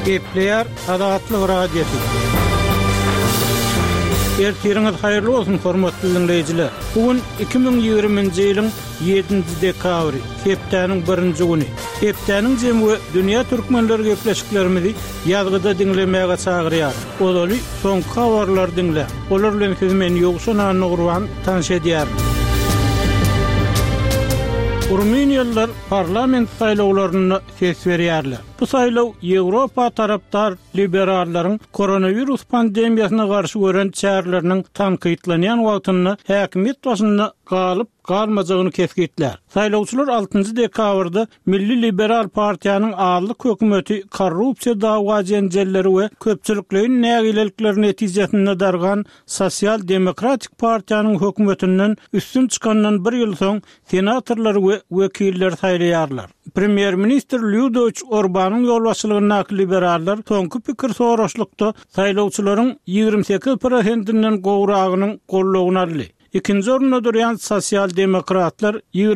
Gepleyer Adaatlı Radyosu. Ertiriniz hayırlı olsun hormatly dinleyijiler. Bugün 2020-nji ýylyň 7-nji dekabry, hepdeniň 1-nji güni. Hepdeniň jemgy dünýä türkmenleri gepleşiklerimizi ýazgyda dinlemäge çagyrýar. Olaly soňky habarlar dinle. Olar bilen siz meni ýogşan Nurwan tanış edýär. Ruminiyalılar parlament saýlawlaryna ses berýärler. Bu saýlaw Ýewropa tarapdar liberalların koronavirus pandemiýasyna garşy gören çäreleriniň tankytlanýan wagtyny häkimet başynda galyp galmajagyny kesgitler. Saýlawçylar 6-njy dekabrda Milli Liberal Partiýanyň ağırlyk hökümeti korrupsiýa dawa jenjelleri we köpçülikliň nägilelikleri netijesinde dargan Sosial Demokratik Partiýanyň hökümetinden üstün çykandan bir ýyl soň senatorlar we wekiller saýlaýarlar. Premier Minister Ludovic Orbanyň ýolbaşçylygyna liberallar soňky pikir soraşlykda saýlawçylaryň 28%-inden gowragynyň gollawyny aldy. İkinci orunda durýan Sosial Demokratlar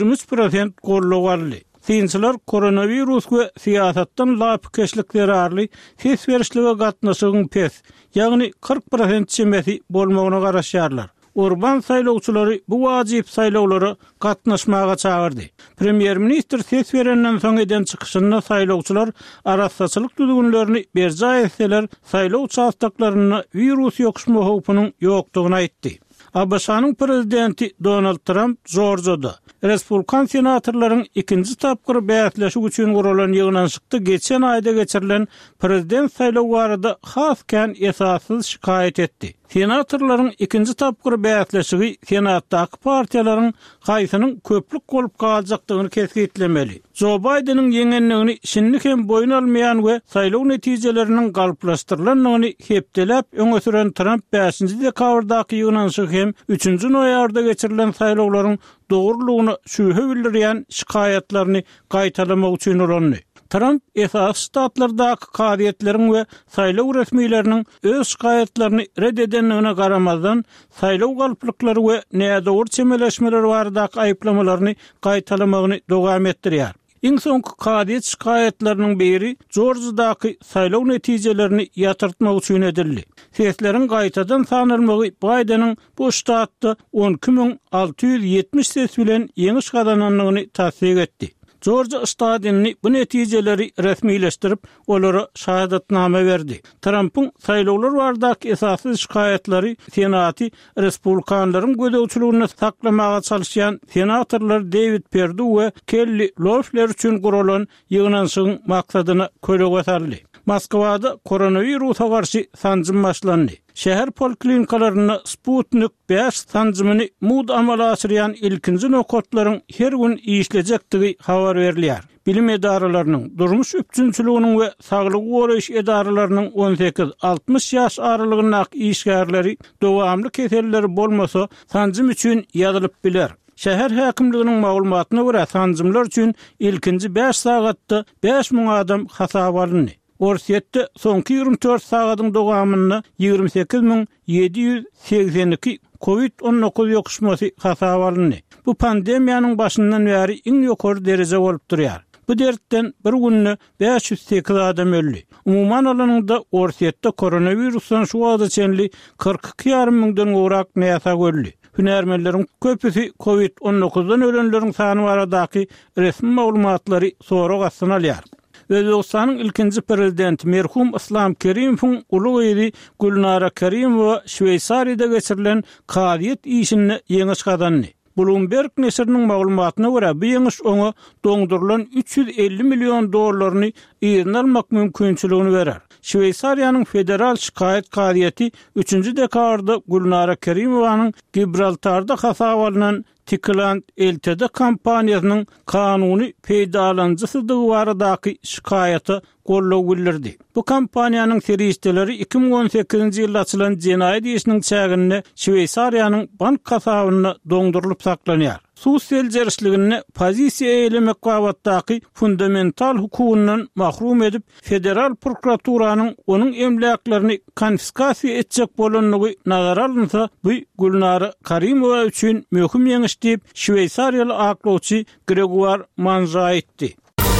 23% gollaw aldy. Synçylar koronavirus we siýasatdan lapkeşlikleri arly ses berişli we gatnaşygyň pes, ýagny 40% çemesi bolmagyna garaşýarlar. Orban saýlawçylary bu wajyp saýlawlara gatnaşmaga çagyrdy. Premier Minister ses berenden soň eden çykyşynda saýlawçylar arasaçylyk düzgünlerini berja etseler, saýlaw çastaklaryna virus ýokuşma howpunyň ýokdugyny aýtdy. ABŞ'nın prezidenti Donald Trump Georgia'da Respublikan senatorlaryň ikinji tapgyr bäsleşik üçin guralan ýygnanşykda geçen aýda geçirilen prezident saýlawy barada hasken esassız şikayet etdi. Senatorlaryň ikinji tapgyr bäsleşigi senatdaky partiýalaryň gaýsynyň köplük bolup galjakdygyny kesgitlemeli. Joe Biden'ın ýeňenligini şinlik hem boyun almayan we saýlaw netijeleriniň galplaşdyrylanlygyny hepdelep öňe süren Trump 5-nji dekabrdaky ýygnanşyk hem 3-nji noýabrda geçirilen saýlawlaryň dogrulygyny şübhe bildirýän şikayetlerini gaýtalamak üçin ulandy. Trump esas ştatlardaky kadiýetleriň we saýlaw resmiýetleriniň öz şikayetlerini reddedenligine garamazdan saýlaw galplyklary we nädowur çemeleşmeler baradaky aýyplamalaryny gaýtalamagyny dowam etdirýär. Iň soňky kadiýet şikayetleriniň biri Georgia'daky saýlaw netijelerini ýatyrtmak üçin edildi. Sesleriň gaýtadan sanylmagy Biden'ın bu ştatda 12.670 ses bilen ýeňiş gazananlygyny tasdik etdi. Georgia ştatynny bu netijeleri resmileşdirip olara şahadatname berdi. Trump'ın saýlawlar baradaky esasy şikayetleri senaty Respublikanlaryň gödäwçiligine saklamaga çalışýan senatorlar David Perdue we Kelly Loeffler üçin guralan ýygnanşygyň maksadyna köleg sarly. Moskwada koronavirusa garşy sanjym başlandy. Şäher poliklinikalarına Sputnik 5 sanjymyny mud amala asyrýan ilkinji nokotlaryň her gün işlejekdigi habar berilýär. Bilim edaralarynyň, durmuş üçinçiliginiň we saglyk goraýyş edaralarynyň 18-60 ýaş aralygyndaky işgärleri dowamly keselleri bolmasa sanjym üçin ýazylyp biler. Şäher häkimliginiň maglumatyna görä sanjymlar üçin ilkinji 5 sagatda 5000 adam hasap alındy. Orsiýetde soňky 24 sagatyň dowamyna 28.782 COVID-19 ýokuşmasy hasap alındy. Bu pandemiýanyň başyndan bäri iň ýokary derejede bolup durýar. Bu dertten bir günde 508 adam öldü. Umuman alanynda Orsiýetde koronavirusdan şu wagta çenli 42.5 miňden gowrak näsa öldü. Hünärmenleriň köpüsi COVID-19'dan ölenleriň sany baradaky resmi maglumatlary sonra gassana alýar. Özbekistanyň ilkinji prezidenti merhum Islom Kerimowyň uly ýeri Gulnara Kerimowa Şweýsariýada geçirilen kadiýet işini ýeňiş gazandy. Bloomberg nesiriniň maglumatyna görä bu ýeňiş oňa doňdurulan 350 million dollaryny ýerine almak mümkinçiligini berer. Şweýsariýanyň federal şikayet kadiýeti 3-nji dekabrda Gulnara Kerimowyň Gibraltarda hasap alynan Tikland LTD kampaniýasynyň kanuny peýdalanjysydygy baradaky şikaýaty gollaw bildirdi. Bu kampaniýanyň serişdeleri 2018-nji ýylda açylan jenaýat işiniň çägine Şweýsariýanyň bank hasabyna doňdurulyp saklanýar. Sus seljerişligini pozisiýa eýlemek wagtdaky fundamental hukukundan mahrum edip federal prokuraturanyň onuň emläklaryny konfiskasiýa etjek bolanlygy nazara alynsa, bu Gulnara Kerimowa üçin möhüm ýeňiş diýip Şweýsariýaly aklawçy Gregor Manza aýtdy.